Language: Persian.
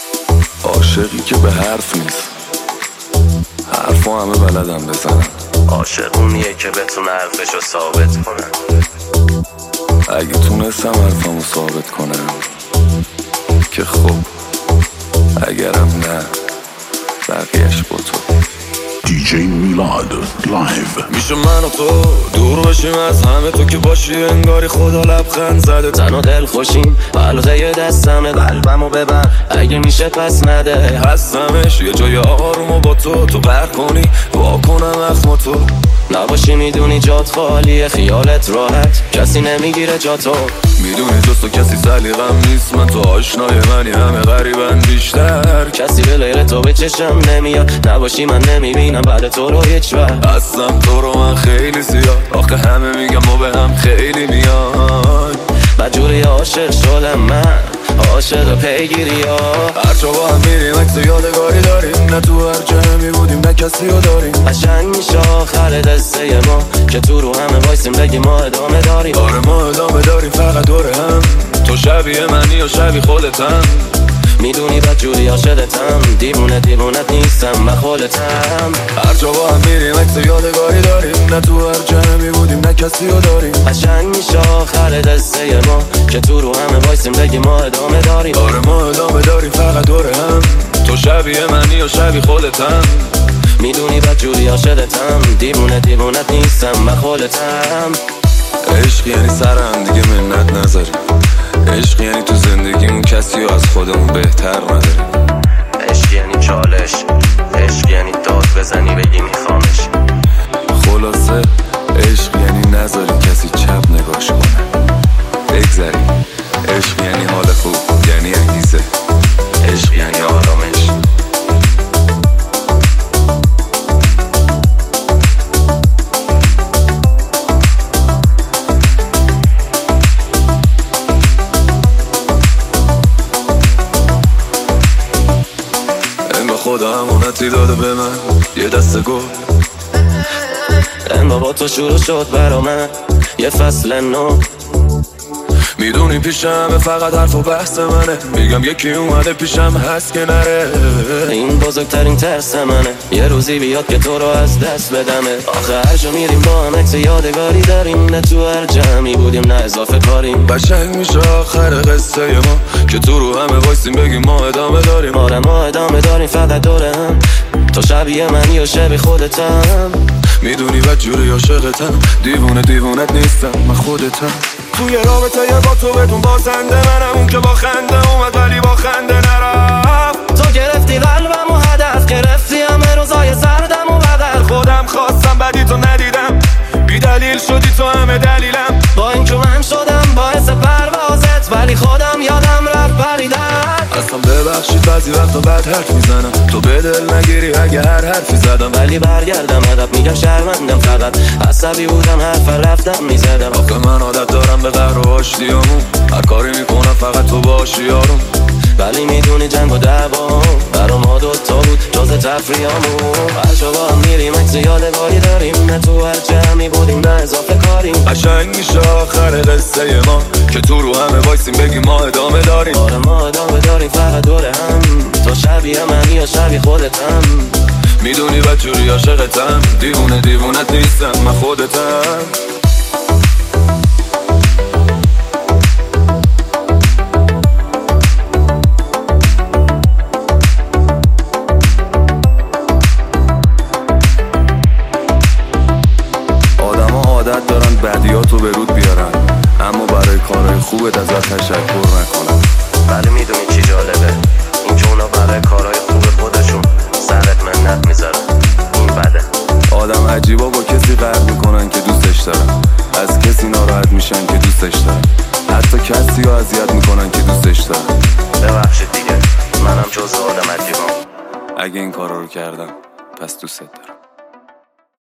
عاشقی که به حرف نیست، حرفو همه بلدم بزنن. عاشق اونیه که بتونه حرفشو ثابت کنه. اگه تونستم حرفمو ثابت کنم که خب، اگرم نه بقیهش با تو. DJ میلاد لایو. میشه من و تو دور بشیم از همه، تو که باشی انگاری خدا لبخند زده. تن و دل خوشیم علاوه یه دستمه، قلبمو ببر اگه میشه پس نده. هستمش یه جای آرومو با تو بر کنی واکنم اخم تو. نباشی میدونی جات خالیه، خیالت راحت کسی نمیگیره جاتو. میدونی جز تو کسی سلیقم نیست، من تو آشنای منی همه غریبن بیشتر. کسی به غیر تو به چشم نمیاد، نباشی من نمیبینم بعد تو رو هیچ وقت. هستم تو رو من خیلی زیاد، آخه همه میگم ما به هم خیلی میان. بدجوری عاشق شدم من، عاشق پیگیری ها. هرچا با هم میریم عکس یادگاری داریم، نه تو هر جمعی بودیم نه کسی رو داریم. قشنگ میشه آخر دسته ما که تو رو همه وایسیم بگیم ما ادامه داریم. آره ما ادامه داریم فقط دور هم، تو شبیه منی یا شبیه خودتم. میدونی بدجوری عاشقتم، دیوونت نیستم من خودتم. هرچا با هم میریم عکس یادگاری داریم، نه تو هر جمعی بودیم نه کسی رو داریم. قشنگ میشه آخر دسته ما که تو رو همه وایسیم بگیم ما ادامه داریم. آره ما ادامه داریم فقط دور هم، تو شبیه منی یا شبیه خودتم. میدونی بدجوری عاشقتم، دیوونت نیستم من خودتم. عشق یعنی سر هم دیگه منت نذاریم، عشق یعنی تو زندگیمون کسی رو از خودمون بهتر نداریم. عشق یعنی چالش، عشق یعنی داد بزنی بگی میخوامش. خلاصه عشق یعنی نذاری کسی چپ نگاش کنه، بگذریم. عشق یعنی حال خوب، یعنی انگیزه، عشق یعنی آرامش. خدا امانتی داده به من یه دسته گل، با تو شروع شد برا من یه فصل نو. میدونی پیشم فقط حرف و بحث منه، میگم یکی اومده پیشم هست که نره. این بزرگترین ترس منه یه روزی بیاد که تو رو از دست بدمه. آخه هر جا میریم با هم عکس یادگاری داریم، نه تو هر جمعی بودیم نه اضافه کاریم. قشنگ میشه آخر قصه ما که تو رو همه وایسیم بگیم ما ادامه داریم. آره ما ادامه داریم فقط دور هم، تو شبیه منی و شبیه خودتم. میدونی بدجوری عاشقتم، دیوونت نیستم من خودتم. توی رابطه با تو بدون بازنده، منم اون که با خنده اومد ولی با خنده نرفت. تو گرفتی قلبم و هدف، گرفتی همه روزای سردم و بغل. خودم خواستم بدی تو ندیدم، بی دلیل شدی تو همه دلیلم. با این که من شدم باعث پروازت، ولی خودم یادم رفت پریدن. اصلا ببخشید بعضی وقتا بد حرف میزنم، تو به دل نگیری اگه هر حرفی زدم. ولی برگردم عقب میگم شرمندم، فقط عصبی بودم حرف رفتم میزدم. آخه من عادت دارم به قهر و آشتیامون، هر کاری میکنم فقط تو باشی یارم. ولی میدونی جنگ و دعوا برا ما دوتا بود جز تفریامون. هرچا با هم میریم عکس یادگاری داریم، نه تو هر جمعی بودیم نه اضافه کاریم. قشنگ میشه آخر قصه ما که تو رو همه وایسیم بگیم ما ادامه داریم. آره ما ادامه داریم فقط دور هم، تو شبیه منی یا شبیه خودتم. میدونی بدجوری عاشقتم، دیوونت نیستم من خودتم. عادت دارن بدیاتو به رود بیارن، اما برای کارهای خوبت ازت تشکر نکنن. ولی میدونی چی جالبه؟ این جونا برای کارهای خوب خودشون سرت منت میذارن. این بده. آدم عجیبا با کسی قهر میکنن که دوستش دارن، از کسی ناراحت میشن که دوستش دارن، حتی کسی رو اذیت میکنن که دوستش دارن. ببخشید دیگه، منم جزو آدم عجیبام. اگه این کارا رو کردم پس دوستت دارم.